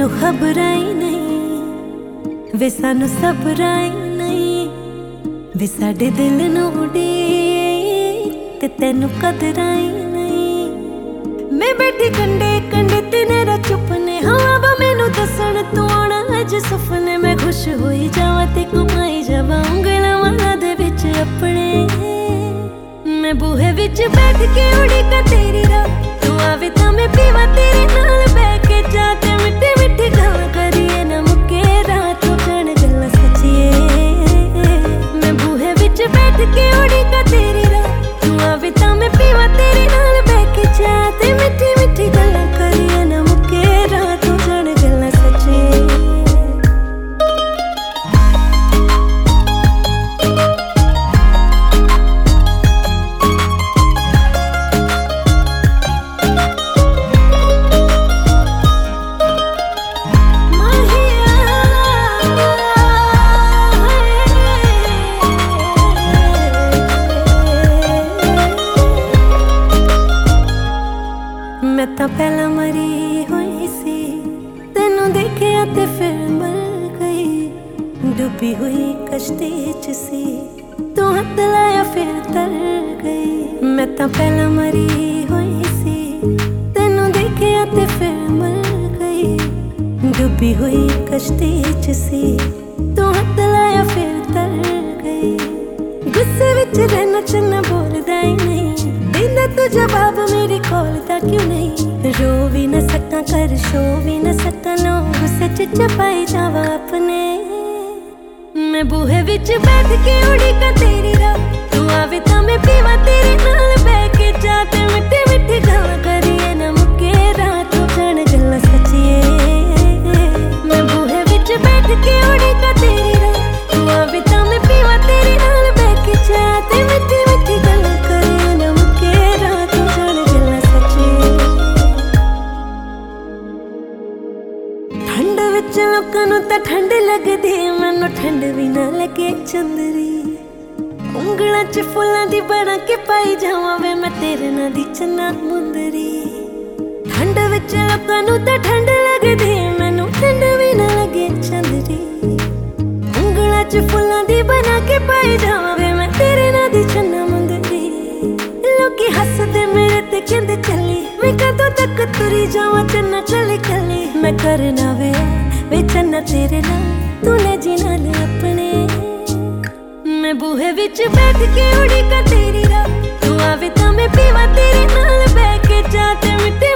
मैनू खबरां ही नहीं वे सानू सबरां ही नहीं वे साडे दिल नू उड़ीक ते तैनू कदरां ही नहीं। मैं बैठी कंडे कंडे तेरा चुपने हवा मैनू दसन तू आना अज सुपने मैं खुश होई जावा ते घुमाई जावा उंगलां वाला दे विच अपने। मैं बूहे विच बैठ के उड़ीका तेरी रात तू आवे तां मैं पीवा तेरे नाल बैठ के जाते मिट्टी मिट्टी गल्लां करिए ना मुक्के रात हो जाण गल्लां सच्चिए। मैं बूहे विच बैठ के उड़ीका तेरी रात तू आवे तां मैं पीवा तेरे नाल बैठ के जाते मिट्टी मिट्टी गल्लां करिए ना मुक्के रात हो जाण गल्लां सच्चिए। मैं तां पहला मरी हुई सी तेनू देखिया ते फिर मर गई डूबी हुई कश्ती च सी तू हाथ लाया फिर तर गई। मैं तां पहला मरी हुई सी तेनू देखिया ते फिर मर गई डूबी हुई कश्ती च सी तू हाथ लाया फिर तर गई। गुस्से विच रहना चन्ना बोलदा ही नहीं देंदा तू जवाब मेरी कॉल दा क्यों नहीं। रो भी न सका कर शो भी न सका नो गुस्से च चपाई जावा अपने। मैं बूहे विच बैठ के उड़ीका तेरी रात तू आवे तां मैं पीवा तेरे नाल बैठ के जाते मिट्टी मिट्टी गल्लां करिए ना मुक्के रात हो जाण गल्लां सच्चिए। मैं बूहे विच बैठ के उड़ीका तेरी रात तू आवे तां मैं पीवा तेरे नाल बैठ के जाते मिट्टी मिट्टी गल्लां करिए ना मुक्के रात हो जाण गल्लां सच्चिए। ठंड विच लोकां नूं तां ठंड लगदी मैनूं ठंड भी ना लगे चंदरी उंगलां च फुल्लां दी बना के पाई जावां वे मैं तेरे नां दी चन्ना मुंदरी। ठंड विच लोकां नूं तां ठंड लगदी मैनूं ठंड भी ना लगे चंदरी उंगलां च फुल्लां दी बना के पाई जावां वे मैं तेरे नां दी चन्ना मुंदरी। लोकी हसदे मेरे ते कहंदे चली मैं कदों तक तुरी जावां चन्ना कली कली। मैं करना वे चन्ना तेरे नाल तू ले जी नाल अपने। मैं बूहे विच बैठ के उड़ीका तेरी रात तू आवे तां मैं पीवा तेरे नाल बैठ के जाते मिट्टी